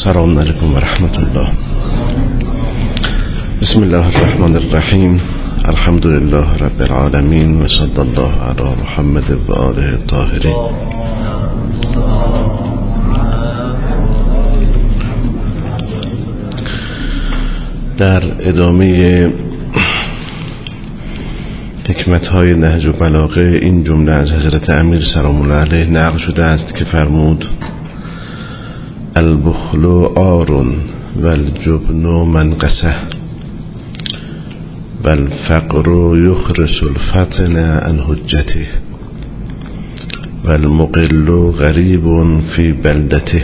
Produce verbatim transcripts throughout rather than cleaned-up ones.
السلام علیکم و رحمت الله. بسم الله الرحمن الرحیم. الحمد لله رب العالمین و صلی الله علی محمد و آله الطاهرین. در ادامه حکمت‌های نهج البلاغه این جمله از حضرت امیر سلام الله علیه نقل شده است که فرمود: البخل عار و الجبن منقصه و الفقر یخرس الفطن عن حجته و المقل غریب فی بلدته.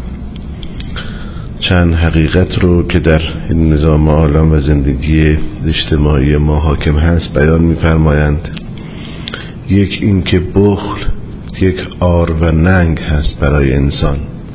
چند حقیقت رو که در این نظام عالم و زندگی اجتماعی ما حاکم هست بیان می‌فرمایند. یک این که بخل یک عار و ننگ هست برای انسان،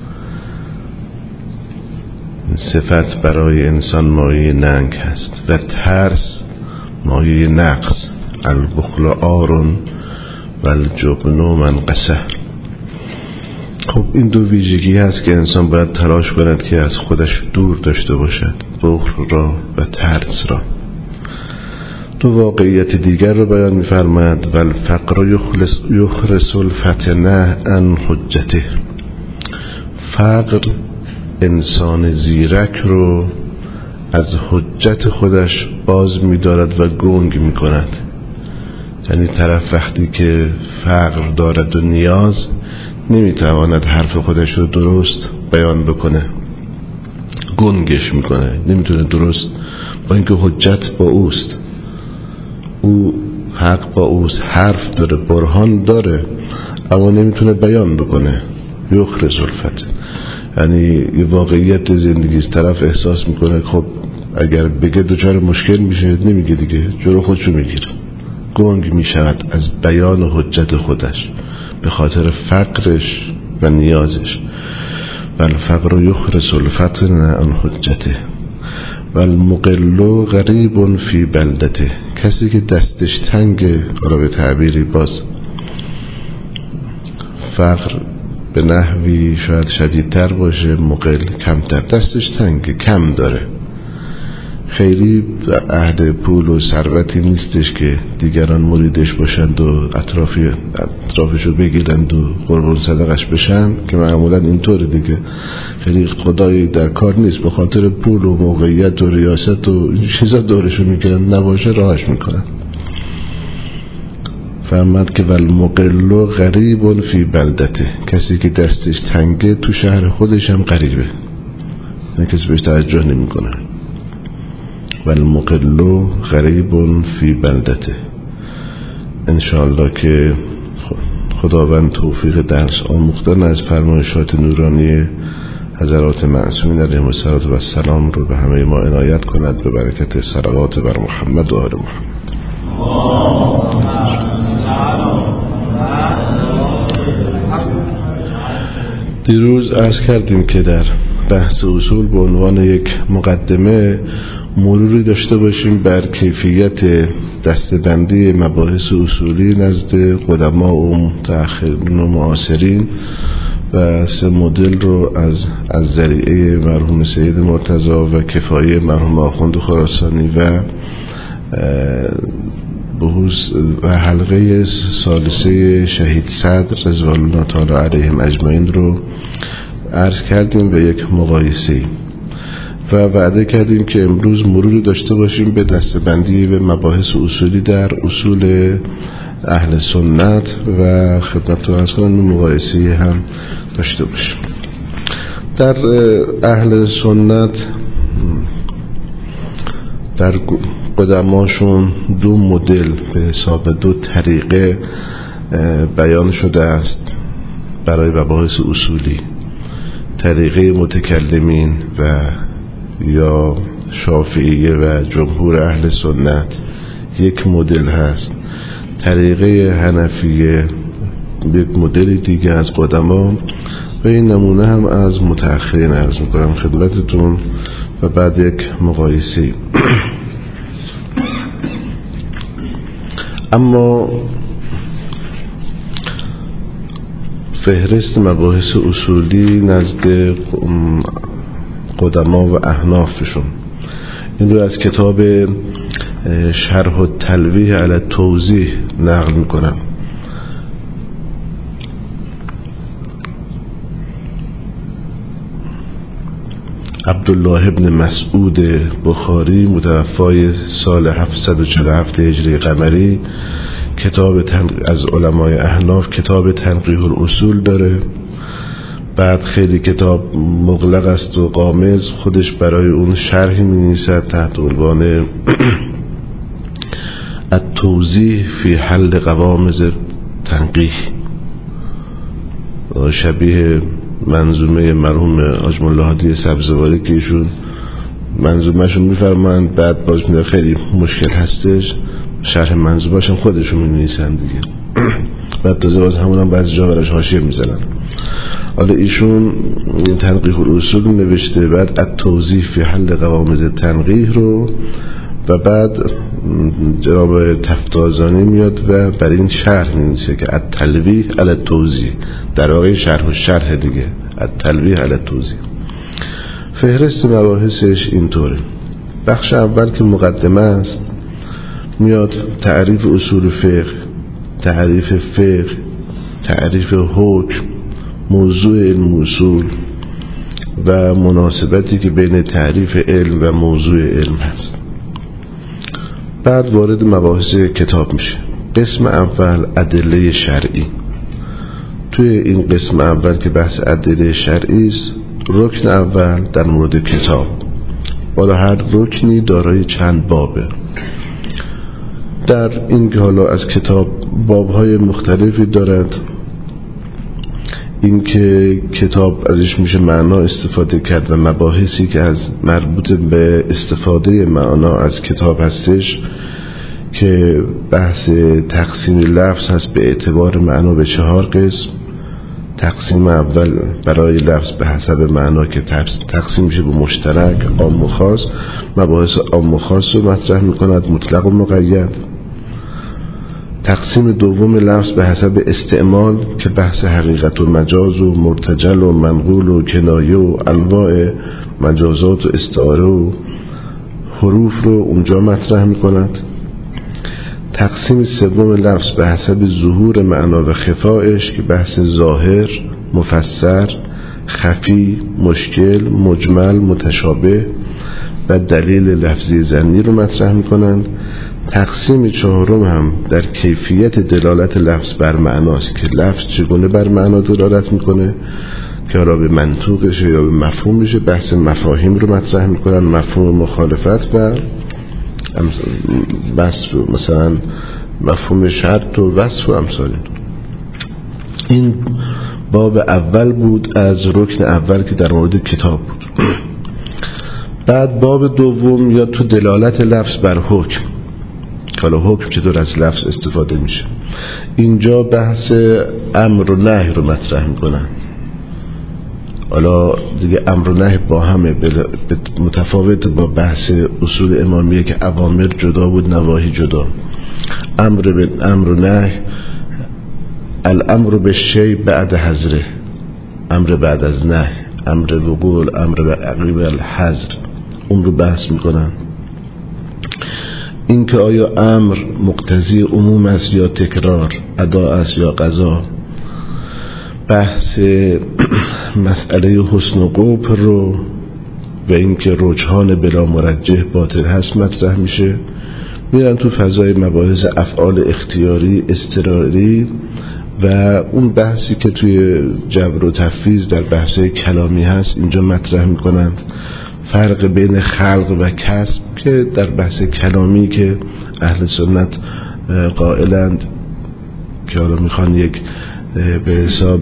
صفت برای انسان مایه ننگ هست و ترس مایه نقص. البخل عار و الجبن منقصه. خب این دو ویژگی هست که انسان باید تلاش کند که از خودش دور داشته باشد، بخل را و ترس را. دو واقعیت دیگر رو بیان می‌فرماید: و الفقر یخرس الفتنه عن حجته. فقر انسان زیرک رو از حجت خودش باز می‌دارد و گنگ می‌کند. یعنی طرف وقتی که فقر دارد و نیاز، نمیتواند حرف خودش رو درست بیان بکنه، گنگش میکنه، نمیتونه درست، با اینکه حجت با اوست، او حق با اوست، حرف داره، برهان داره، اما نمیتونه بیان بکنه. یخرس الفتن، یعنی یه واقعیت زندگی است. طرف احساس میکنه خب اگر بگه دوچار مشکل میشه، نمیگه دیگه، جلو خودشو میگیره، گنگ میشود از بیان و حجت خودش به خاطر فقرش و نیازش. و الفقر یخرس الفتن عن حجته و المقل غریب فی بلدته. کسی که دستش تنگه، حالا به تعبیری باز فقر به نحوی شاید شدیدتر باشه، مقل کمتر، دستش تنگه، کم داره، خیلی اهل پول و ثروتی نیستش که دیگران مریدش باشند و اطرافی اطرافشو بگیرند و قربون صدقش بشن، که معمولا اینطوره دیگه. خیلی خدایی در کار نیست، به خاطر پول و موقعیت و ریاست و این چیزا دورشو میگیرن، نباشه راهش میکنن. فهمد که والمقل غریب فی بلدته. کسی که دستش تنگه تو شهر خودش هم غریبه، نه کسی بهش توجه نمیکنه. و المقل غریب فی بلدته. انشاءالله که خداوند توفیق درس آموختن از فرمایشات نورانی حضرات معصومین علیهم السلام رو به همه ما عنایت کند، به برکت صلوات بر محمد و آل محمد. دیروز عرض کردیم که در بحث اصول به عنوان یک مقدمه مروری داشته باشیم بر کیفیت دسته‌بندی مباحث اصولی نزد قدما و متأخرین و معاصرین و سه مدل رو از از ذریعه مرحوم سید مرتضی و کفایه مرحوم آخوند خراسانی و بحوث و حلقه ثالثه شهید صدر رضوان الله تعالی علیهم اجمعین رو عرض کردیم به یک مقایسه و وعده کردیم که امروز مروری داشته باشیم به دسته‌بندی به مباحث اصولی در اصول اهل سنت و خدمتتون عرض کنم مقایسه هم داشته باشیم. در اهل سنت در قدماشون دو مدل به حساب دو طریقه بیان شده است برای مباحث اصولی. طریقه متکلمین و یا شافعیه و جمهور اهل سنت یک مدل هست، طریقه حنفیه یک مدل دیگه از قدما و این نمونه هم از متأخرین عرض میکنم خدمتتون و بعد یک مقایسه. اما فهرست مباحث اصولی نزد قدما و احنافشون. این رو از کتاب شرح التلویح علی التوضیح نقل میکنم. عبدالله ابن مسعود بخاری متوفای سال هفتصد و چهل و هفت هجری قمری کتاب از علمای احناف کتاب تنقیح الاصول داره. بعد خیلی کتاب مغلق است و غامض، خودش برای اون شرحی می‌نویسد تحت عنوان التوضیح فی حل قوامض تنقیح، شبیه منظومه مرحوم حاج ملا هادی سبزواری که ایشون منظومه‌شون می‌فرمایند بعد باز میاد خیلی مشکل هستش، شرح منظومه‌شون خودشون می‌نویسن دیگه. بعد تازه باز همون هم بعضی جا براش حاشیه می‌زنن. حالا ایشون تنقیح الاصول نوشته، بعد التوضیح فی حل قوامض تنقیح رو، و بعد جناب تفتازانی میاد و بر این شرح می‌نویسه که التلویح علی التوضیح، در واقع شرح و شرح دیگه، التلویح علی التوضیح. فهرست مباحثش اینطوره. بخش اول که مقدمه است میاد تعریف اصول فقه، تعریف فقه، تعریف حکم، موضوع علم اصول و مناسبتی که بین تعریف علم و موضوع علم هست. بعد وارد مباحث کتاب میشه. قسم اول ادله شرعی. توی این قسم اول که بحث ادله شرعی است، رکن اول در مورد کتاب، حالا هر رکنی دارای چند بابه. در این که حالا از کتاب بابهای مختلفی دارد، این که کتاب ازش میشه معنا استفاده کرد و مباحثی که از مربوط به استفاده معنا از کتاب هستش که بحث تقسیم لفظ هست به اعتبار معنا به چهار قسم. تقسیم اول برای لفظ به حسب معنا که تقسیم میشه به مشترک، عام و خاص. مباحث عام و خاص رو مطرح میکند، مطلق و مقید. تقسیم دوم لفظ به حسب استعمال که بحث حقیقت و مجاز و مرتجل و منقول و کنایه و انواع مجازات و استعاره و حروف رو اونجا مطرح میکند. تقسیم سوم لفظ به حسب ظهور معنا و خفایش که بحث ظاهر، مفسر، خفی، مشکل، مجمل، متشابه و دلیل لفظی ظنی رو مطرح میکنند. تقسیم چهارم هم در کیفیت دلالت لفظ بر معناست که لفظ چگونه بر معنا دلالت میکنه که حالا به منطوقشه یا به مفهوم بشه. بحث مفاهیم رو مطرح میکنن، مفهوم مخالفت و بحث مثلا مفهوم شرط و وصف و امثال. این باب اول بود از رکن اول که در مورد کتاب بود. بعد باب دوم یا تو دلالت لفظ بر حکم، حالا حکم چطور از لفظ استفاده میشه. اینجا بحث امر و نهی رو مطرح میکنن. حالا دیگه امر و نهی با همه متفاوت با بحث اصول امامیه که اوامر جدا بود، نواهی جدا. امر به امر و نهی، الامر به شی بعد حظره، امر بعد از نهی، امر وقوع، امر به عقیب الحظر، اون رو بحث میکنن. این که آیا امر مقتضی عموم است یا تکرار، ادا است یا قضا. بحث مسئله حسن و قبح رو و این که رجحان بلا مرجح باطل هست مطرح میشه. میرن تو فضای مباحث افعال اختیاری، اضطراری و اون بحثی که توی جبر و تفویض در بحث کلامی هست اینجا مطرح میکنند. فرق بین خلق و کسب که در بحث کلامی که اهل سنت قائلند که حالا میخوان یک به حساب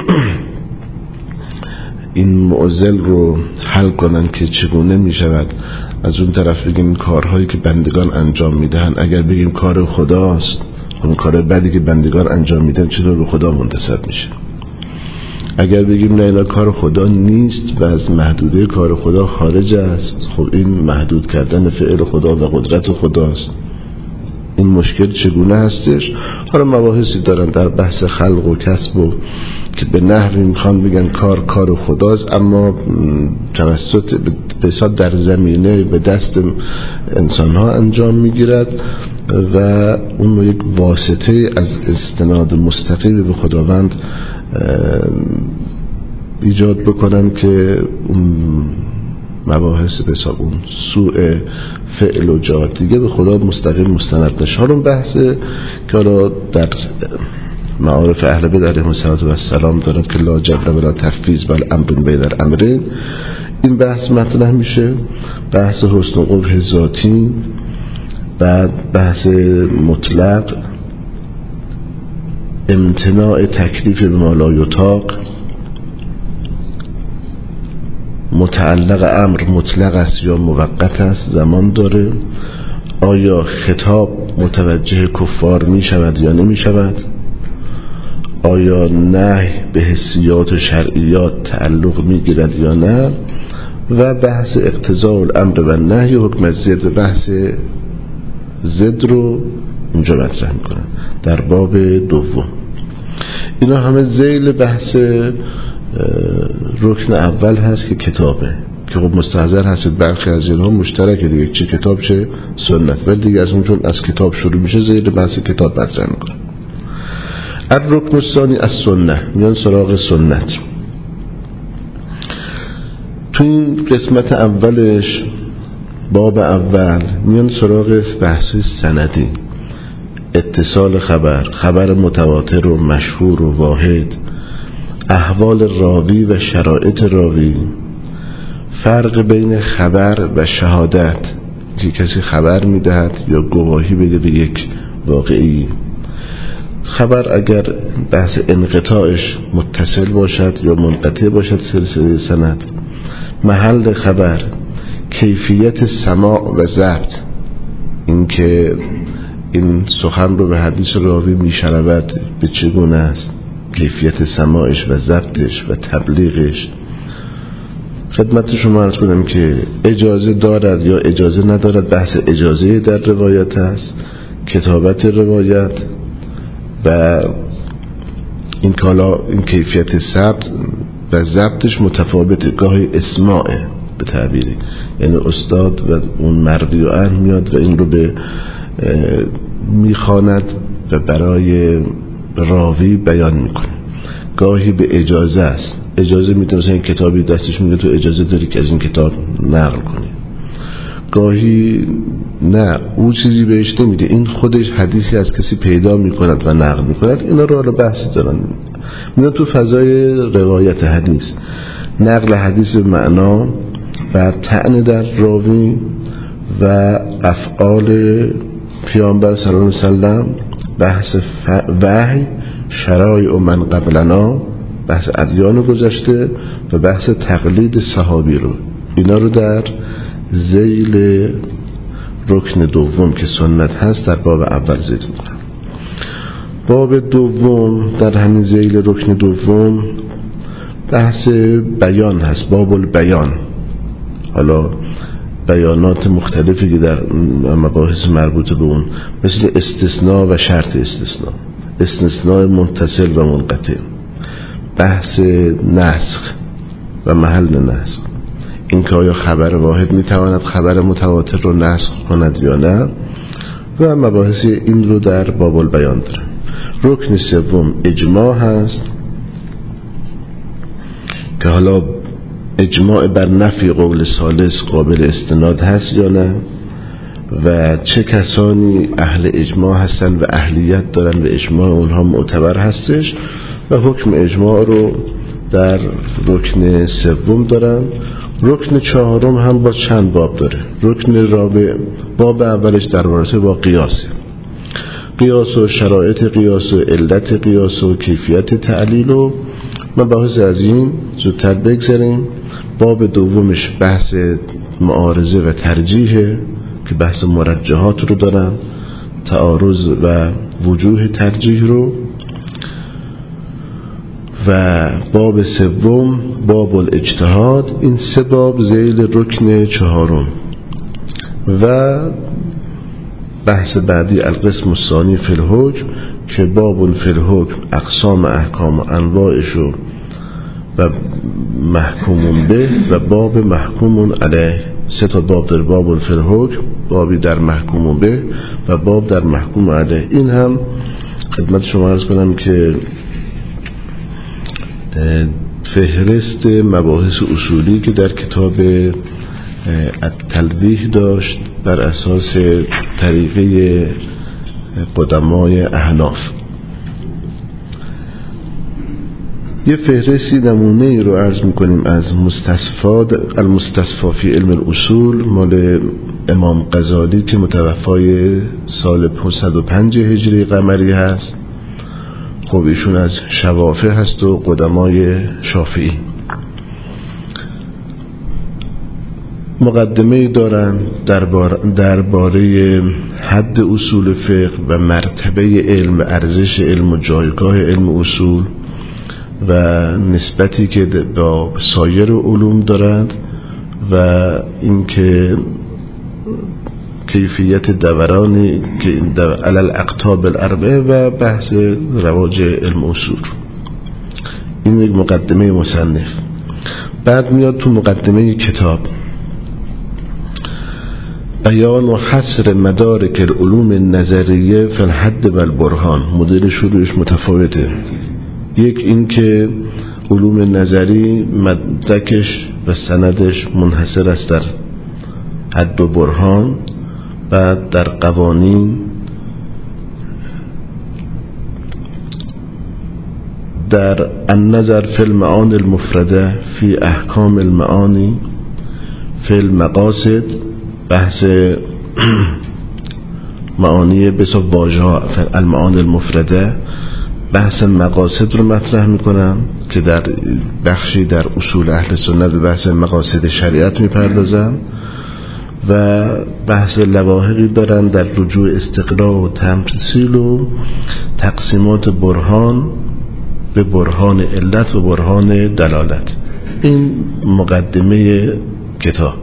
این معضل رو حل کنن که چگونه میشود از اون طرف بگیم این کارهایی که بندگان انجام میدهن اگر بگیم کار خداست، اون کار بدی که بندگان انجام میدن چطور به خدا منتسب میشه. اگر بگیم نه اینا کار خدا نیست و از محدوده کار خدا خارج است، خب این محدود کردن فعل خدا و قدرت خداست. این مشکل چگونه هستش. حالا مباحثی دارن در بحث خلق و کسب و که به نحوی میخوان بگن کار کار خداست، اما توسط به حساب در زمینه به دست انسان ها انجام میگیرد و اون یک واسطه از استناد مستقیم به خداوند ایجاد بکنن که اون مباحث به حساب اون سوء فعل و جهات دیگه به خدا مستقیم مستند نشه. حالا بحث که حالا در معارف اهل بیت علیهم السلام دارن که لا جبر ولا تفویض بل امر بین الامرین، این بحث مطرح میشه. بحث حسن و قبح ذاتی، بعد بحث مطلق، امتناع تکلیف به ما لا یطاق، متعلق امر مطلق است یا موقت است، زمان داره، آیا خطاب متوجه کفار می شود یا نمی شود، آیا نهی به حسیات و شرعیات تعلق می گیرد یا نه، و بحث اقتضاء الامر و نهی حکم ضد، بحث ضد رو اینجا مطرح میکنن در باب دوم. اینا همه ذیل بحث رکن اول هست که کتابه، که خب مستحضر هست برخی از اینها مشترکه دیگه، چه کتاب چه سنت، ولی دیگه از اون چون از کتاب شروع میشه ذیل بحث کتاب مطرح میکنه. الرکن الثانی از سنت، میان سراغ سنت. تو این قسمت اولش باب اول میان سراغ بحث سندی، اتصال خبر، خبر متواتر و مشهور و واحد، احوال راوی و شرایط راوی، فرق بین خبر و شهادت که کسی خبر میدهد یا گواهی بده به یک واقعی. خبر اگر بحث انقطاعش متصل باشد یا منقطع باشد سلسله سند، محل خبر، کیفیت سماع و ضبط، اینکه این سخن رو به حدیث راوی میشنود به چگونه است، کیفیت سماعش و ضبطش و تبلیغش. خدمت شما عرض کنم که اجازه دارد یا اجازه ندارد، بحث اجازه در روایت است، کتابت روایت و این کالا، این کیفیت ضبط و ضبطش متفاوته، گاهی اسماعه به تعبیری، یعنی استاد و اون مروی و عنه میاد و این رو به میخواند و برای راوی بیان میکنه. گاهی به اجازه است، اجازه میده، مثلا این کتابی دستش میگه تو اجازه داری که از این کتاب نقل کنی. گاهی نه، او چیزی بهش نمیده، این خودش حدیثی از کسی پیدا میکند و نقل میکند. اینا رو حالا بحثی دارن، میاد تو فضای روایت حدیث، نقل حدیث به معنا و طعن در راوی و افعال پیامبر صلی الله علیه وسلم، بحث وحی، شرایع من قبلنا، بحث ادیان گذشته و بحث تقلید صحابی رو. اینا رو در ذیل رکن دوم که سنت هست در باب اول ذیل میکنم. باب دوم در همین ذیل رکن دوم بحث بیان هست، باب البیان. حالا بیانات مختلفی که در مباحث مربوط به اون، مثل استثناء و شرط استثناء، استثناء متصل و منقطع، بحث نسخ و محل نسخ، این که آیا خبر واحد میتواند خبر متواتر رو نسخ کند یا نه، و مباحث این رو در باب البیان داره. رکن سوم اجماع هست که حالا اجماع بر نفی قول ثالث قابل استناد هست یا نه، و چه کسانی اهل اجماع هستن و اهلیت دارن و اجماع اونها معتبر هستش، و حکم اجماع رو در رکن سوم دارن. رکن چهارم هم با چند باب داره. رکن رابع، باب اولش در رابطه با قیاسه، قیاس و شرایط قیاس و علت قیاس و کیفیت تعلیل و مباحث از این زودتر بگذاریم. باب دومش بحث معارضه و ترجیحه که بحث مرجحات رو دارن، تعارض و وجوه ترجیح رو. و باب سوم باب الاجتهاد. این سه باب ذیل رکن چهارم. و بحث بعدی القسم الثانی فی الحکم که باب فی الحکم اقسام احکام و انواعش و محکوم به و باب محکوم علیه. سه تا باب در باب فی الحکم، بابی در محکوم به و باب در محکوم علیه. این هم خدمت شما عرض کنم که فهرست مباحث اصولی که در کتاب التلویح داشت بر اساس طریقه قدمای احناف. یه فهرستی نمونه ای رو عرض میکنیم از مستصفاد المستصفا فی علم الاصول مال امام غزالی که متوفای سال پانصد و پنج هجری قمری هست. خب ایشون از شوافع هست و قدمای شافعی. مقدمه دارن درباره حد اصول فقه و مرتبه علم، ارزش علم و جایگاه علم اصول و نسبتی که با سایر علوم دارند و اینکه کیفیت دورانی که علی الاقطاب الاربعه و بحث رواج علم اصول. این یک مقدمه مصنف. بعد میاد تو مقدمه کتاب بیان و حصر مدارک العلوم النظریه فی الحد و البرهان. مدل شروعش متفاوته. یک این که علوم نظری مدرکش و سندش منحصر است در حد و برهان، بعد در قوانین، در النظر فی المعانی المفرده فی احکام المعانی فی المقاصد، بحث معانی بسا واژه‌ها المعانی المفرده، بحث مقاصد رو مطرح میکنم که در بخشی در اصول اهل سنت به بحث مقاصد شریعت میپردازم و بحث لواحقی دارن در رجوع استقراء و تمثیل و تقسیمات برهان به برهان علت و برهان دلالت. این مقدمه کتاب.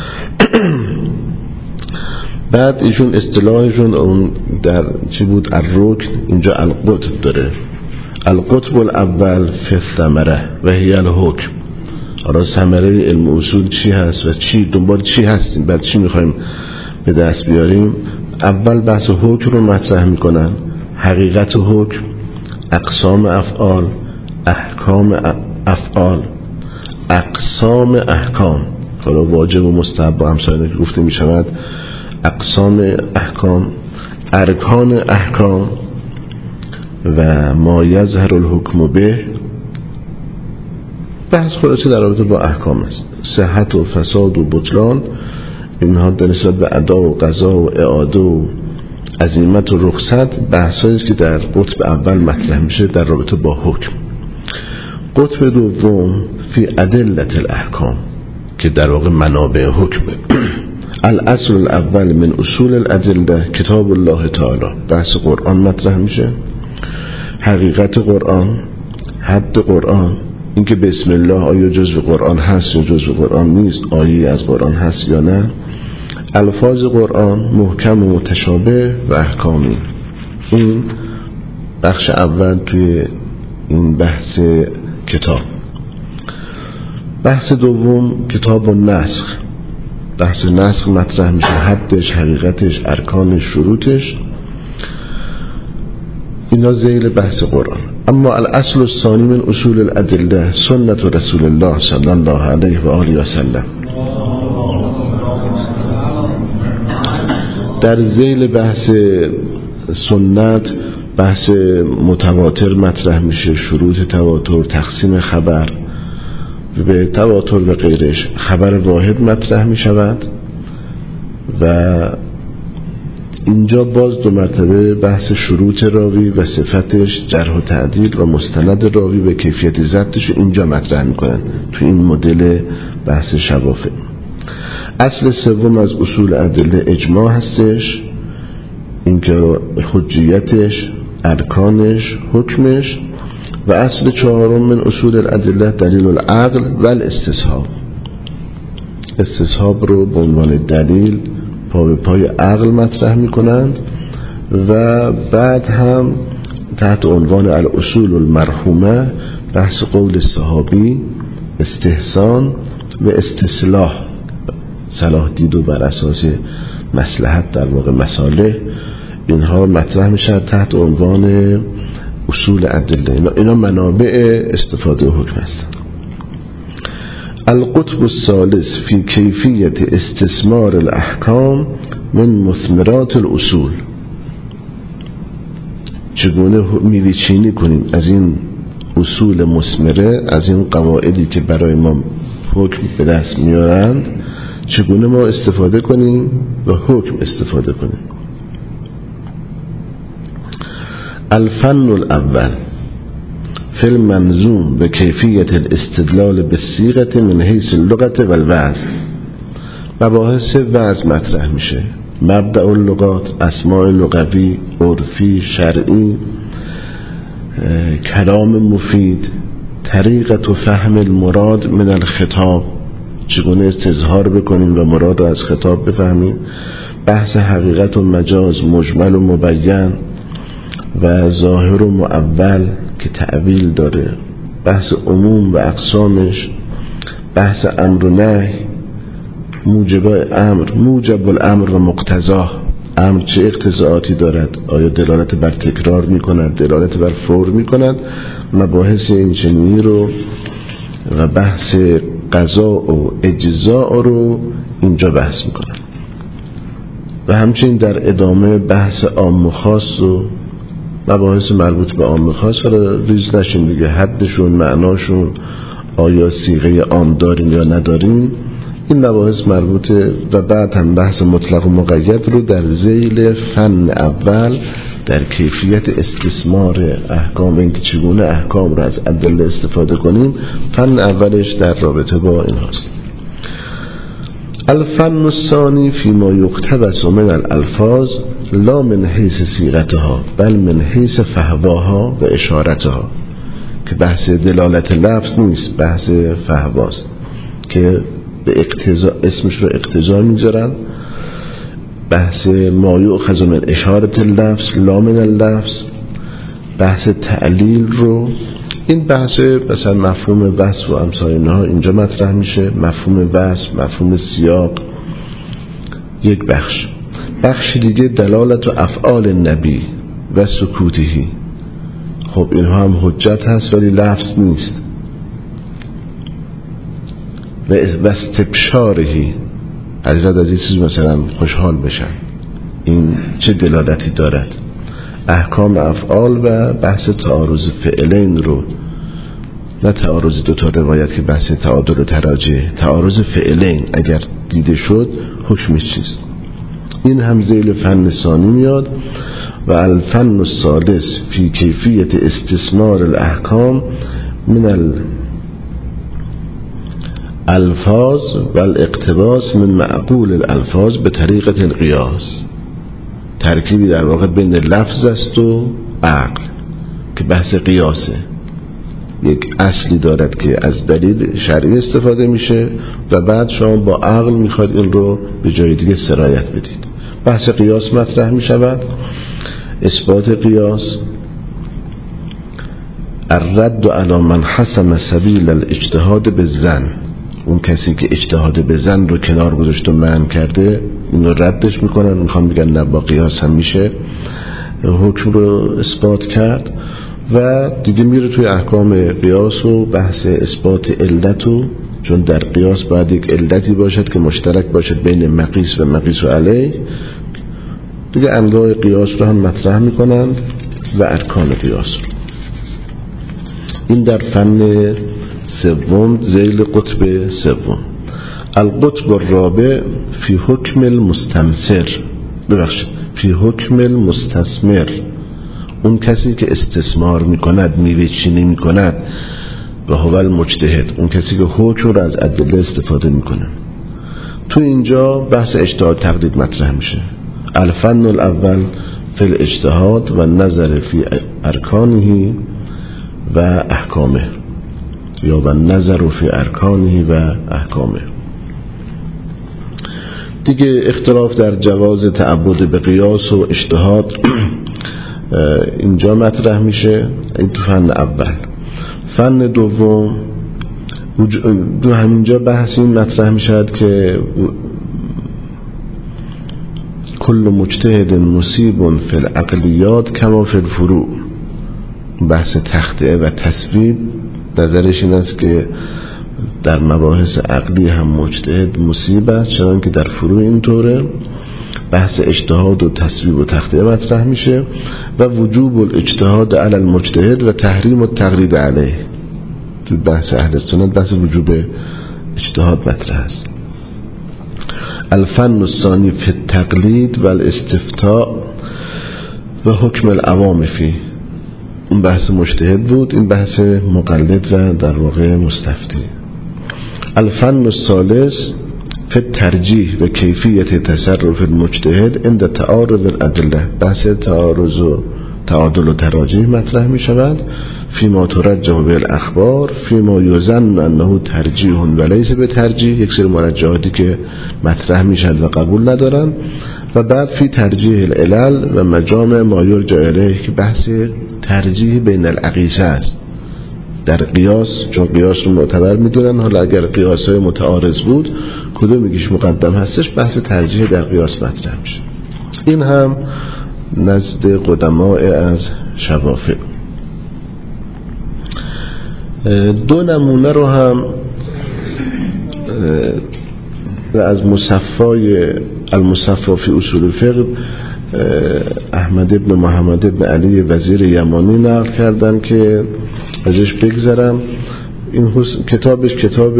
بعد ایشون اصطلاحشون اون در چی بود؟ الرکن. اینجا القطب داره. القطب الاول فی الثمره و هی الحکم. حالا ثمره علم اصول چی هست و چی دنبال چی هستیم، بعد چی میخوایم به دست بیاریم. اول بحث حکم رو مطرح میکنن، حقیقت حکم، اقسام افعال، احکام افعال، اقسام احکام، حالا واجب و مستحب و امثال که گفته میشود، اقسام احکام، ارکان احکام و ما یظهر الحکم به. بحث خلاصه در رابطه با احکام است. صحت و فساد و بطلان، اینها در نسبت به ادا و قضا و اعاده و عزیمت و رخصت بحثایی است که در قطب اول مطرح میشه در رابطه با حکم. قطب دوم فی ادلة الاحکام که در واقع منابع حکمه. الاصل الاول من اصول الادله کتاب الله تعالی، بحث قرآن مطرح میشه، حقیقت قرآن، حد قرآن، اینکه بسم الله آیا جزء قرآن هست یا جزء قرآن نیست، آیه از قرآن هست یا نه، الفاظ قرآن، محکم و متشابه و احکامی. این بخش اول توی این بحث کتاب. بحث دوم کتاب النسخ، بحث نسخ مطرح میشه، حدش، حقیقتش، ارکانش، شروطش، اینا ذیل بحث قرآن. اما الاصل الثانی من اصول الادله سنت رسول الله صلی الله علیه و آله و سلم. در ذیل بحث سنت بحث متواتر مطرح میشه، شروط تواتر، تقسیم خبر به تواتر و غیرش، خبر واحد مطرح میشود و اینجا باز دو مرتبه بحث شروط راوی و صفتش، جرح و تعدیل و مستند راوی و کیفیت ضبطش اینجا مطرح میکنن تو این مدل بحث شوافع. اصل سوم از اصول ادله اجماع هستش، اینکه حجیتش، ارکانش، حکمش. و اصل چهارم من اصول الادله دلیل العقل و الاستصحاب، استصحاب رو به عنوان دلیل پا به پای عقل مطرح میکنند و بعد هم تحت عنوان الاصول المرحومه بحث قول صحابی، استحسان و استصلاح، صلاح دید و بر اساس مصلحت در واقع مصالح، اینها مطرح میشن تحت عنوان اصول ادله. اینا, اینا منابع استفاده حکم هستند. القطب الثالث فی کیفیت استثمار الاحکام من مثمرات الاصول. چگونه میوه چینی کنیم از این اصول مثمره، از این قواعدی که برای ما حکم به دست میارند، چگونه ما استفاده کنیم و حکم استفاده کنیم. الفن الاول فی المنظوم به کیفیت الاستدلال بالصیغه من حیث اللغت و الوزن. مباحث وزن مطرح میشه، مبدأ اللغات، اسماء لغوی، عرفی، شرعی، کلام مفید، طریقت و فهم المراد من الخطاب، چگونه استظهار بکنیم و مراد از خطاب بفهمیم، بحث حقیقت و مجاز، مجمل و مبین و ظاهر و مؤول که تأویل داره، بحث عموم و اقسامش، بحث امر و نهی، موجب امر، موجب الامر و مقتضاه، امر چه اقتضاعاتی دارد، آیا دلالت بر تکرار میکند، دلالت بر فور میکند، مباحث این چنینی رو و بحث قضا و اجزاء رو اینجا بحث میکنن. و همچنین در ادامه بحث عام و خاص و مباحث مربوط به عام و خاص رو ریز نشیم دیگه، حدشون، معناشون، آیا صیغه عام داریم یا نداریم، این مباحث مربوطه. و بعد هم بحث مطلق و مقید رو در ذیل فن اول در کیفیت استثمار احکام، اینکه چگونه احکام رو از ادله استفاده کنیم، فن اولش در رابطه با این هاست. الفن الثانی فيما يقتبس من الالفاظ لا من حیث صیغتها بل من حیث فهواها و اشارتها، که بحث دلالت لفظ نیست، بحث فهواست که به اقتضا اسمش رو اقتضا میذارن. بحث ما یؤخذ من اشارت اللفظ لا من اللفظ، بحث تعلیل رو، این بحث مثلا مفهوم وصف و امثال اینها اینجا مطرح میشه، مفهوم وصف، مفهوم سیاق یک بخش. بخش دیگه دلالت و افعال نبی و سکوتهی، خب اینها هم حجت هست ولی لفظ نیست. و استبشارهی، حضرت از این چیز مثلا خوشحال بشن، این چه دلالتی دارد. احکام افعال و بحث تعارض فعلین رو، نه تعارض دو تا روایت که بحث تعادل و تراجع، تعارض فعلین اگر دیده شد حکمش چیست. این هم ذیل فن ثانی میاد. و الفن الثالث فی کیفیت استثمار الاحکام من الالفاظ و الاقتباس من معقول الالفاظ به طریقه القیاس، ترکیبی در واقع بین لفظ است و عقل که بحث قیاسه. یک اصلی دارد که از دلیل شرعی استفاده میشه و بعد شما با عقل میخواید این رو به جای دیگه سرایت بدید. بحث قیاس مطرح میشود، اثبات قیاس، الرد علی من حسم سبیل الاجتهاد بالظن، اون کسی که اجتهاد به ظن رو کنار گذاشت و منع کرده اینو ردش میکنن، میخوان بگن نه با قیاس هم میشه حکم رو اثبات کرد. و دیگه میره توی احکام قیاس و بحث اثبات علتو، چون در قیاس باید یک علتی باشد که مشترک باشد بین مقیس و مقیس و علیه. دیگه انواع قیاس رو هم مطرح میکنند و ارکان قیاس رو. این در فن سوم ذیل قطب سوم. القطب الرابع فی حکم المستمسر، ببخشید فی حکم المستثمر، اون کسی که استثمار میکند، میوه چینی میکند، و هو المجتهد، اون کسی که حکم رو از ادله استفاده میکنه. تو اینجا بحث اجتهاد تقلید مطرح میشه. الفن الاول فی الاجتهاد و نظر فی ارکانه و احکامه، یا و نظر فی ارکانه و احکامه. دیگه اختلاف در جواز تعبد به قیاس و اجتهاد اینجا مطرح میشه. این تو فن اول. فن دوم دو همینجا بحث این مطرح میشد که کل مجتهد مصیب فی العقلیات کما فی الفروع. بحث تخطئه و تصویب نظرش این است که در مباحث عقلی هم مجتهد مصیب است چنان که در فروع اینطوره. بحث اجتهاد و تصویب و تخطئه مطرح میشه و وجوب الاجتهاد علی المجتهد و تحریم التقلید علیه. تو بحث اهل سنت بحث وجوب اجتهاد مطرح است. الفن الثانی فی التقلید و الاستفتاء و حکم العوام فی. این بحث مجتهد بود، این بحث مقلد و در واقع مستفتی. الفن الثالث فی الترجیح و کیفیت تصرف المجتهد عند تعارض الادله. بحث تعارض و تعادل و تراجیح مطرح می شود. فیما ترجح به الاخبار فیما یظن انه ترجیح و لیس به ترجیح. یک سری مرجحاتی که مطرح میشن و قبول ندارن. و بعد فی ترجیح العلل و مجامع ما یرجع الیه که بحث ترجیح بین الاقیسه است در قیاس، چون قیاس رو معتبر میدونن. حالا اگر قیاس های متعارض بود کدوم یکیش مقدم هستش، بحث ترجیح در قیاس مطرح میشه. این هم نزد قدماء از شوافع. دو نمونه رو هم از مصفای المصفا فی اصول فقه احمد ابن محمد ابن علی وزیر یمانی نقل کردن که ازش بگذرم. این کتابش کتاب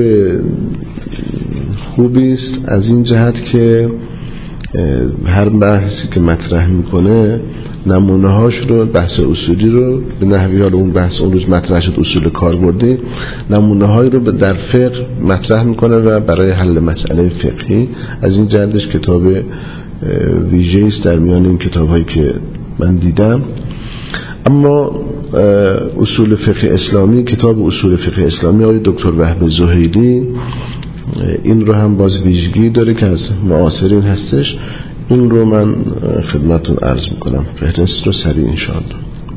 خوبی است از این جهت که هر بحثی که مطرح میکنه نمونه هاش رو، بحث اصولی رو به نحوی، حال اون بحث اون روز مطرح شد اصول کاربردی، نمونه هایی رو در فقه مطرح میکنه و برای حل مسئله فقهی. از این جهتش کتاب ویژه‌ای است در میان این کتاب هایی که من دیدم. اما اصول فقه اسلامی، کتاب اصول فقه اسلامی آقای دکتر وهب زهیلی، این رو هم باز ویژگی داره که از معاصرین هستش. این رو من خدمتون عرض میکنم، فهرست رو سریع انشاءالله.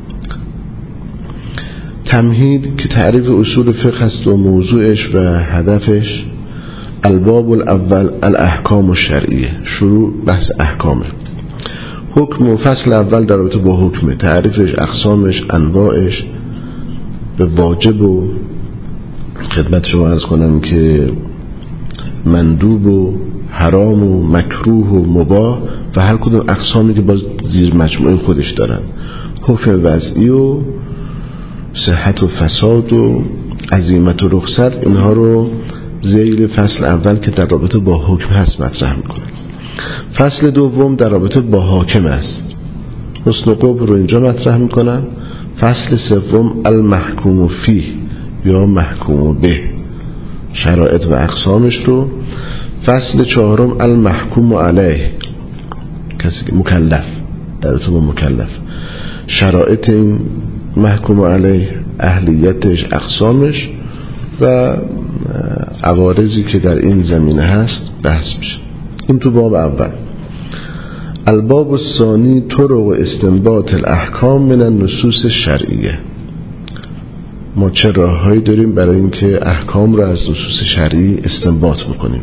تمهید که تعریف اصول فقه است و موضوعش و هدفش. الباب الاول الاحکام الشرعیه، شروع بحث احکامه. حکم و فصل اول در رابطه با حکمه، تعریفش، اقسامش، انواعش. به واجب و خدمت شما عرض کنم که مندوب و حرام و مکروه و مباح و هر کدوم اقسامی که باز زیر مجموعه خودش دارن. حکم وضعی و صحت و فساد و عزیمت و رخصت، اینها رو ذیل فصل اول که در رابطه با حکم هست مطرح میکنه. فصل دوم در رابطه با حاکم است، حسن و قبح رو اینجا مطرح میکنن. فصل سوم المحکوم فیه یا محکوم به، شرایط و اقسامش رو. فصل چهارم المحکوم علیه، کسی که مکلف، در رابطه با مکلف، شرایط این محکوم علیه، اهلیتش، اقسامش و عوارضی که در این زمینه هست بحث میشه. این تو باب اول. الباب الثانی طرق استنباط الاحکام من النصوص الشرعیه. ما چه راههایی داریم برای اینکه احکام رو از نصوص شرعی استنباط بکنیم.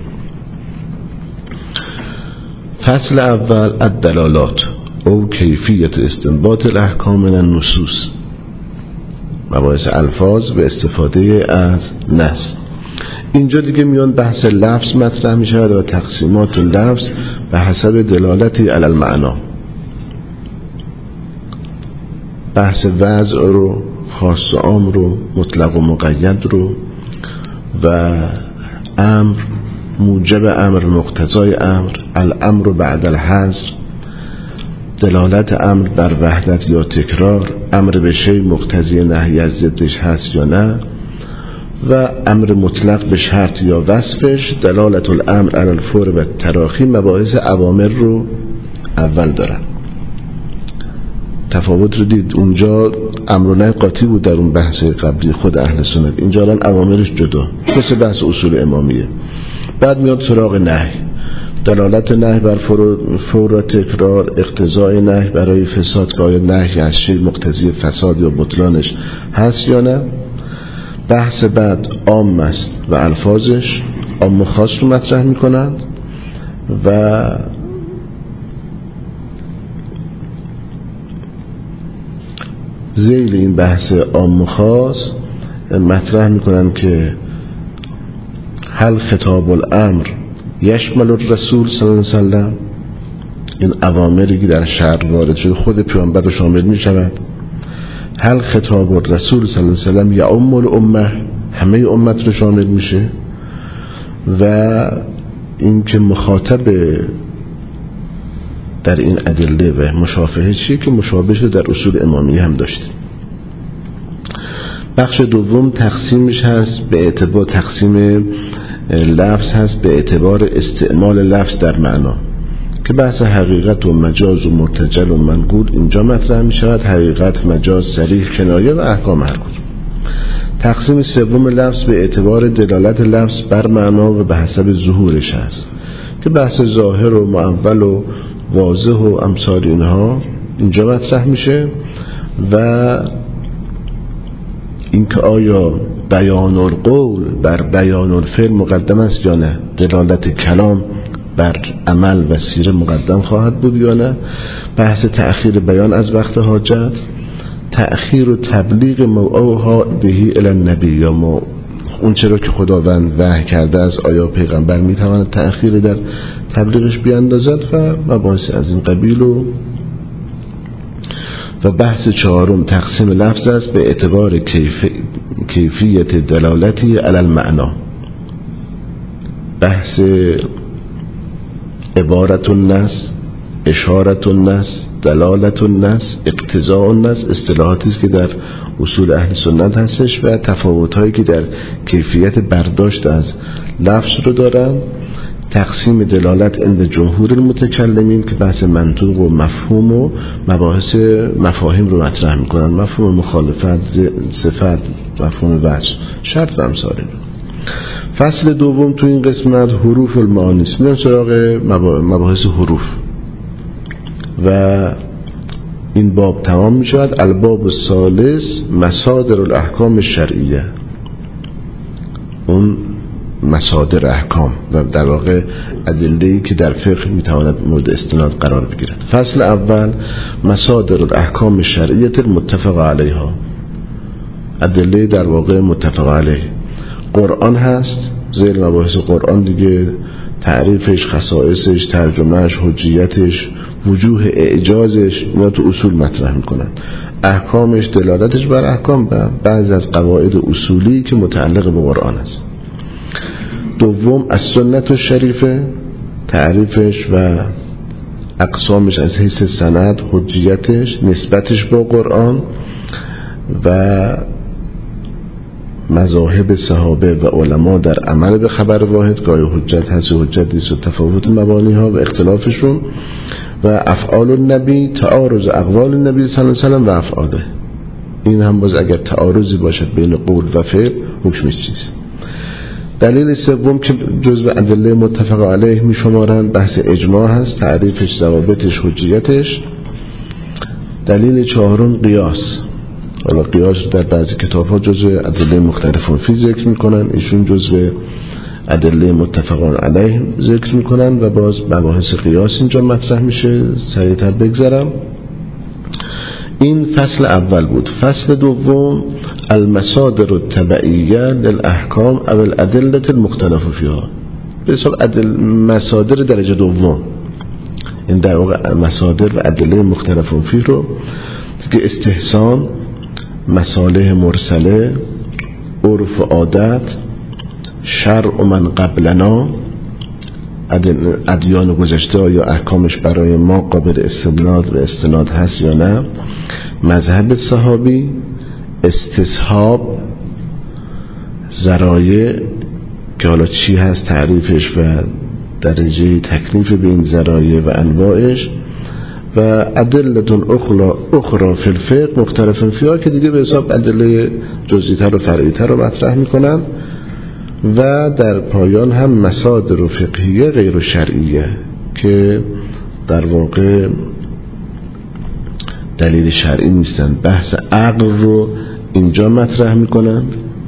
فصل اول الدلالات او کیفیت استنباط الاحکام من النصوص، مباحث الفاظ و استفاده از نص. اینجا دیگه میان بحث لفظ مطرح می شود و تقسیمات لفظ به حسب دلالتی علی المعنا. بحث وضع رو، خاص و عام رو، مطلق و مقید رو و امر، موجب امر، مقتضای امر، الامر بعد الحظر، دلالت امر بر وحدت یا تکرار، امر به شی مقتضی نهی از ضدش هست یا نه، و امر مطلق به شرط یا وصفش، دلالت الامر علی الفور و تراخی. مباحث اوامر رو اول دارن. تفاوت رو دید، اونجا امر و نهی قاطی بود در اون بحث قبلی خود اهل سنت، اینجا الان اوامرش جدا، مثل بحث اصول امامیه. بعد میاد سراغ نهی. دلالت نهی بر فور تکرار، اقتضای نهی برای فساد که آیا نهی از شی مقتضی فساد یا بطلانش هست یا نه. بحث بعد عام است و الفاظش عام و خاص رو مطرح میکنند و ذیل این بحث عام و خاص مطرح میکنند که هل خطاب الامر یشمل الرسول صلی الله علیه وسلم، این اوامری که در شرع وارد شده خود پیامبر رو شامل می شود. هل خطاب الرسول صلی الله علیه وسلم یعم الامه، همه امت رو شامل میشه. و این که مخاطب در این ادله و مشافهه چیه که مشابه در اصول امامیه هم داشتیم. بخش دوم تقسیمش هست به اعتبار تقسیم لفظ هست به اعتبار استعمال لفظ در معنا که بحث حقیقت و مجاز و مرتجل و منقول اینجا مطرح می شود. حقیقت، مجاز، صریح، کنایه و احکام هر کدوم. تقسیم سوم لفظ به اعتبار دلالت لفظ بر معنا و به حسب ظهورش هست که بحث ظاهر و معول و واضح و امثال اینها اینجا مطرح میشه. و اینکه آیا بیان القول بر بیان الفعل مقدم است یا نه، دلالت کلام بر عمل و سیره مقدم خواهد بود یا نه. بحث تأخیر بیان از وقت حاجت، تأخیر و تبلیغ موعوها بهی الی النبی، یا ما اون چرا که خداوند وحی کرده از آیا پیغمبر میتواند تأخیر در تبلیغش بیاندازد و مباحث از این قبیل. و و بحث چهارم تقسیم لفظ است به اعتبار کیف... کیفیت دلالتی علی المعنا. بحث عبارت النص، اشارت النص، دلالت النص، اقتضاء النص اصطلاحاتی است که در اصول اهل سنت هستش و تفاوت‌هایی که در کیفیت برداشت از لفظ رو دارن. تقسیم دلالت عند جمهور المتکلمین که بحث منطوق و مفهوم و مباحث مفاهیم رو مطرح میکنن، مفهوم مخالفت، صفت، مفهوم وجه، شرط و امثال. فصل دوم تو این قسمت حروف المعانی است. میان سراغ مباحث حروف و این باب تمام می شود. الباب الثالث مصادر الاحکام الشرعیه، اون مصادر احکام و در واقع ادله‌ای که در فقه میتواند مورد استناد قرار بگیرد. فصل اول مصادر الاحکام الشرعیه المتفق علیها، ادله در واقع متفق علیه. قرآن هست، زیر مباحث قرآن دیگه تعریفش، خصائصش، ترجمهش، حجیتش، وجوه اعجازش، اینا تو اصول مطرح میکنن. احکامش، دلالتش بر احکام و بعضی از قواعد اصولی که متعلق به قرآن است. دوم از سنت الشریفه، تعریفش و اقسامش از حیث سند، حجیتش، نسبتش با قرآن و مذاهب صحابه و علما در عمل به خبر واحد، گاهی حجت هست و حجت نیست و تفاوت مبانی ها و اختلافشون. و افعال النبی، تعارض اقوال النبی صلی الله علیه و سلم و افعاله، این هم باز اگر تعارضی باشد بین قول و فعل حکمش چیست. دلیل سوم که جزء ادله متفق علیه می شمارند بحث اجماع هست، تعریفش، ضوابطش، حجیتش. دلیل چهارم قیاس. حالا قیاس در بعضی کتاب ها جزء ادله مختلفون فی ذکر میکنن، ایشون جزء ادله متفقان علیه ذکر میکنن و باز مباحث قیاس اینجا مطرح میشه. سریعتر بگذرم. این فصل اول بود. فصل دوم المصادر التبعیه للاحکام او الادله المختلف فیها، به حساب ادل مصادر درجه دوم، این در واقع مصادر و ادله مختلف فیه رو که استحسان، مصالح مرسله، عرف و عادت، شرع من قبلنا، ادیان گذشته آیا احکامش برای ما قابل استناد و استناد هست یا نه، مذهب صحابی، استصحاب، ذرایع که حالا چی هست، تعریفش و درجه تکلیف به این ذرایع و انواعش، و ادله اخرى اخرى فی الفقه مختلف فیها که دیگه به حساب ادله جزئی تر و فرعی تر رو مطرح میکنن. و در پایان هم مصادر فقهیه غیر شرعیه که در واقع دلیل شرعی نیستن. بحث عقل رو اینجا مطرح میکنن،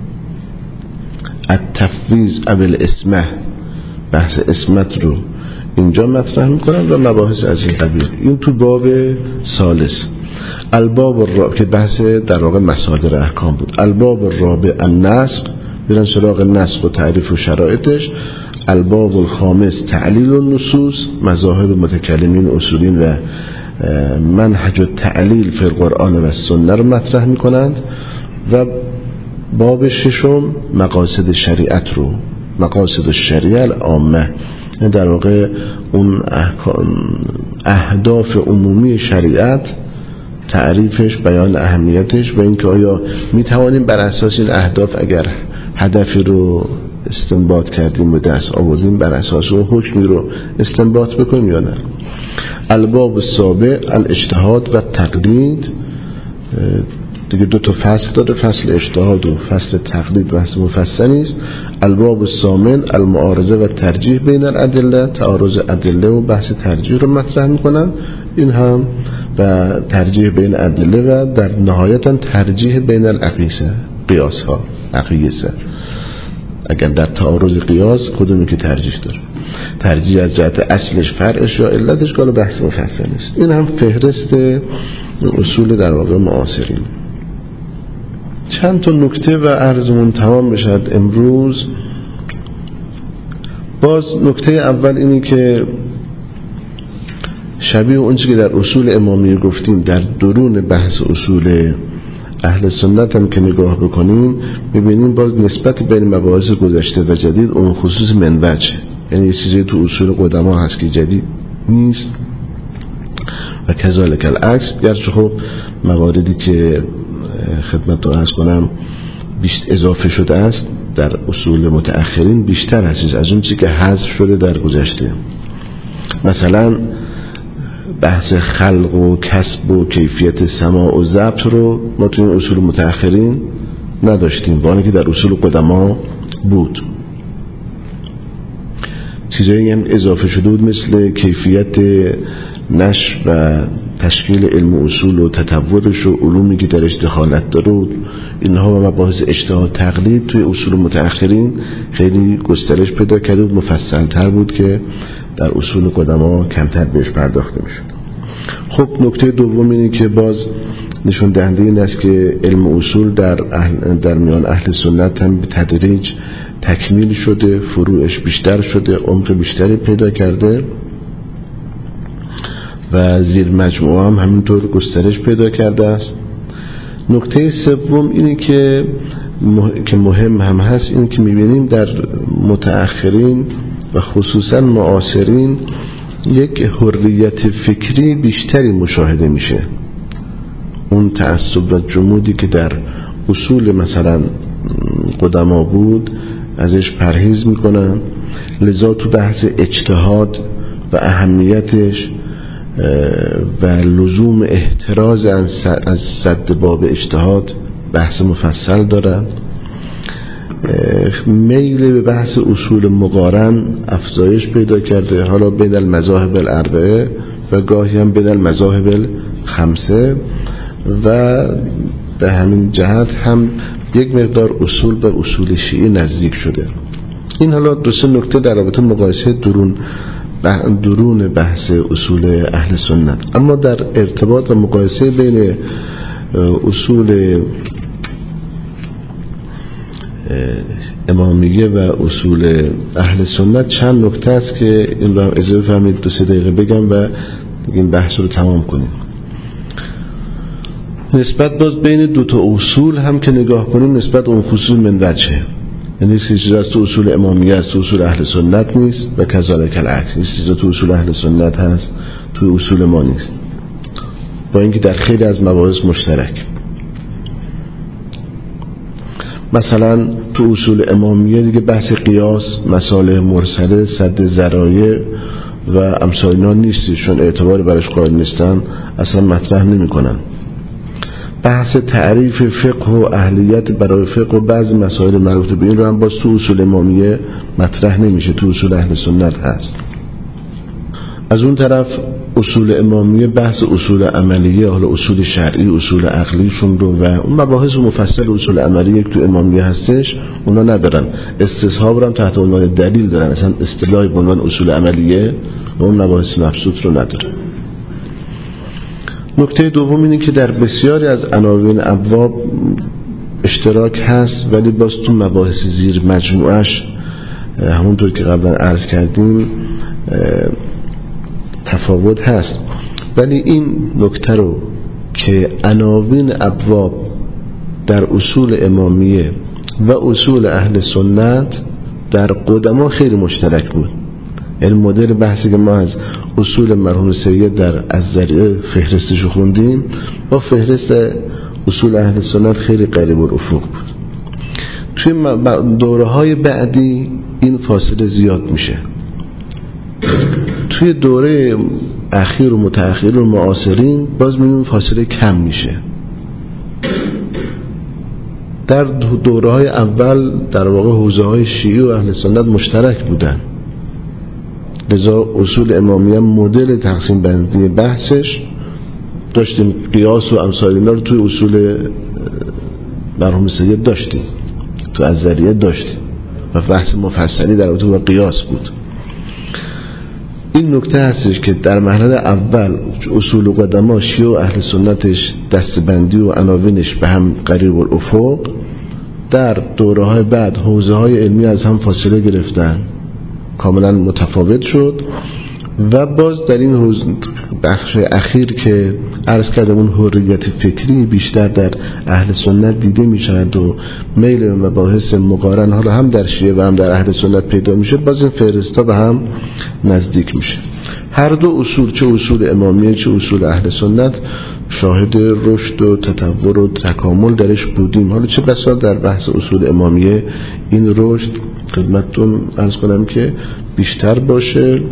التفویض او الاسمه، بحث اسمت رو اینجا مطرح میکنن و مباحث از این قبیل. این تو باب ثالث. الباب الرابع که بحث در واقع مصادر احکام بود. الباب الرابع النسخ، میرن سراغ نسخ و تعریف و شرایطش. الباب الخامس تعلیل النصوص، مذاهب متکلمین اصولین و منهج التعلیل فی القرآن و السنه رو مطرح میکنند. و باب ششم مقاصد شریعت رو، مقاصد الشریعه العامه، در واقع اون اهداف عمومی شریعت، تعریفش، بیان اهمیتش و اینکه آیا میتوانیم بر اساس این اهداف اگر هدفی رو استنباط کردیم و دست آوردیم بر اساس اون حکمی رو استنباط بکنیم یا نه. الباب السابع الاجتهاد و تقلید، دیگه دو تا فصل داره، فصل اجتهاد و فصل تقلید، بحث مفصلی است. الباب الثامن المعارضه و ترجیح بین الادله، تعارض ادله و بحث ترجیح رو مطرح میکنن. این هم و ترجیح بین ادله و در نهایتا ترجیح بین الاقیسه، قیاس ها، اقیسه، اگر در تعارض قیاس کدومی که ترجیح داره، ترجیح از جهت اصلش، فرعش یا علتش، قال بحث مفصلی است. این هم فهرست اصول در واقع معاصرین. چند تا نکته و عرضمون تمام بشد امروز. باز نکته اول اینی که شبیه اونچه که در اصول امامیه گفتیم، در درون بحث اصول اهل سنت هم که نگاه بکنیم میبینیم باز نسبت بین مباحث گذشته و جدید اون خصوص منوجه، یعنی یه چیزی تو اصول قدما هست که جدید نیست و کذالک العکس. گرچه خب مواردی که خدمت رو عرض کنم بیشتر اضافه شده است در اصول متأخرین بیشتر هست از اون چیزی که حذف شده در گذشته. مثلا بحث خلق و کسب و کیفیت سماع و ضبط رو ما توی اصول متأخرین نداشتیم، با اینکه در اصول قدما بود. چیزایی هم اضافه شده بود مثل کیفیت نشر و تشکیل علم اصول و تطورش و علومی که درش دخالت داره، اینها و مباحث اجتهاد تقلید توی اصول متأخرین خیلی گسترش پیدا کرده بود، مفصل تر بود که در اصول قدما کمتر بهش پرداخته میشد. خب نکته دوم اینه که باز نشون دهنده این است که علم اصول در اهل در میان اهل سنت هم به تدریج تکمیل شده، فروعش بیشتر شده، عمق بیشتری پیدا کرده و زیر مجموعه هم همینطور گسترش پیدا کرده است. نکته سوم اینه که مح... که مهم هم هست، اینه که میبینیم در متأخرین و خصوصا معاصرین یک حریت فکری بیشتری مشاهده میشه. اون تعصب و جمودی که در اصول مثلا قدما بود ازش پرهیز میکنن، لذا تو بحث اجتهاد و اهمیتش و لزوم احتراز از صد باب اجتهاد بحث مفصل دارن. میل به بحث اصول مقارن افزایش پیدا کرده، حالا بین المذاهب الاربعه و گاهی هم بین المذاهب الخمسه، و به همین جهت هم یک مقدار اصول به اصول شیعی نزدیک شده. این حالا دو سه نکته در رابطه مقایسه درون درون بحث اصول اهل سنت. اما در ارتباط و مقایسه بین اصول امامیه و اصول اهل سنت چند نکته است که این رو اجازه فهمید دو سه دقیقه بگم و این بحث رو تمام کنیم. نسبت باز بین دو تا اصول هم که نگاه کنیم نسبت اون خصوص منوجه، یعنی چیزی از تو اصول امامیه است تو اصول اهل سنت نیست و کذالک العکس، این چیزی تو اصول اهل سنت هست تو اصول ما نیست، با اینکه در خیلی از مباحث مشترک. مثلا تو اصول امامیه دیگه بحث قیاس، مسائل مرسله، سد ذرایع و امثال اینا نیست، چون اعتبار برش قائل نیستن اصلا مطرح نمی کنن. بحث تعریف فقه و اهلیت برای فقه و بعضی مسائل مربوط به این رو هم باز تو اصول امامیه مطرح نمیشه، تو اصول اهل سنت هست. از اون طرف اصول امامیه بحث اصول عملیه، حالا اصول شرعی، اصول عقلیشون رو و اون مباحث مفصل اصول عملیه که تو امامیه هستش اونا ندارن. استصحاب رو هم تحت عنوان دلیل دارن، اصلا اصطلاحی به عنوان اصول عملیه و اون مباحث مبسوط رو نداره. نکته دوم اینه که در بسیاری از عناوین ابواب اشتراک هست، ولی باز تو مباحث زیر مجموعش همونطور که قبلا عرض کردیم تفاوت هست. ولی این نکته رو که عناوین ابواب در اصول امامیه و اصول اهل سنت در قدما خیلی مشترک بود. این مدل بحثی که ما از اصول مرحوم سید در الذریعه فهرستشو خوندیم با فهرست اصول اهل سنت خیلی قریب الافق بود. توی دوره های بعدی این فاصله زیاد میشه. توی دوره اخیر و متأخر و معاصرین باز میبینیم فاصله کم میشه. در دوره های اول در واقع حوزه های شیعی و اهل سنت مشترک بودن، لذا اصول امامیه مدل تقسیم بندی بحثش داشتیم، قیاس و امثال اینا رو توی اصول مرحوم سید داشتیم، تو الذریعه داشتیم و بحث مفصلی در رابطه با قیاس بود. این نکته هستش که در مرحله اول اصول و قدما شیعه و اهل سنتش دستبندی و عناوینش به هم قریب الافق، در دوره های بعد حوزه های علمی از هم فاصله گرفتن، کاملا متفاوت شد و باز در این حوزه بخش اخیر که عرض کردم اون حریت فکری بیشتر در اهل سنت دیده می شود و میل به مباحث مقارن حالا هم در شیعه و هم در اهل سنت پیدا میشه، باز این فهرستا به هم نزدیک میشه. هر دو اصول، چه اصول امامیه چه اصول اهل سنت، شاهد رشد و تطور و تکامل درش بودیم. حالا چه بسا در بحث اصول امامیه این رشد خدمتتون عرض کنم که بیشتر باشه.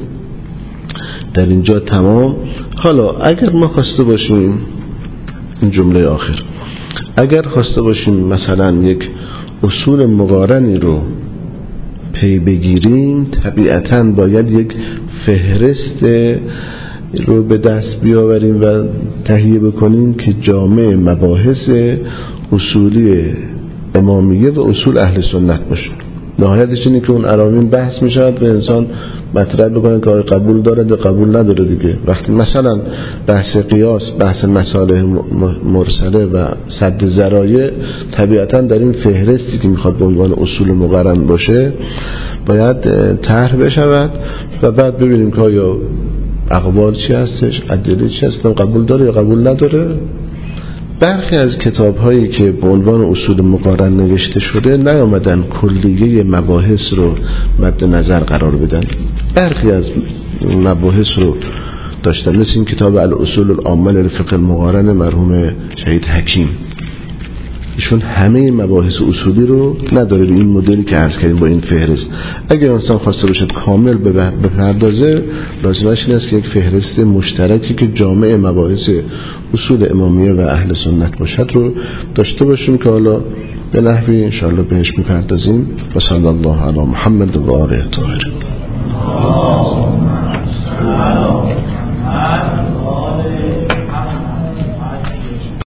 در اینجا تمام. حالا اگر ما خواسته باشیم، این جمله آخر، اگر خواسته باشیم مثلا یک اصول مقارنی رو پی بگیریم، طبیعتاً باید یک فهرست رو به دست بیاوریم و تهیه بکنیم که جامع مباحث اصولی امامیه و اصول اهل سنت باشه. نهایتش اینه که اون عناوین بحث میشود و انسان مطرح بکنه که قبول داره یا قبول نداره دیگه. وقتی مثلا بحث قیاس، بحث مصالح مرسله و سد ذرایع طبیعتا در این فهرستی که میخواد به عنوان اصول مقرن باشه باید طرح بشود و بعد ببینیم که آیا اقوال چی هستش، ادله چی هست، قبول داره یا قبول نداره. برخی از کتاب هایی که به عنوان اصول مقارن نوشته شده نیامدن کلیه مباحث رو مد نظر قرار بدن، برخی از مباحث رو داشتن، مثل این کتاب الاصول العامه للفقه المقارن مرحوم شهید حکیم. ایشون همه مباحث اصولی رو نداره به این مدلی که عرض کردیم با این فهرست. اگر انسان خواسته باشه کامل بپردازه، لازمش این است که یک فهرست مشترکی که جامع مباحث اصول امامیه و اهل سنت باشد رو داشته باشیم که حالا به نحوی انشاءالله بهش میپردازیم. و صلی الله علی محمد و آله الطاهرین.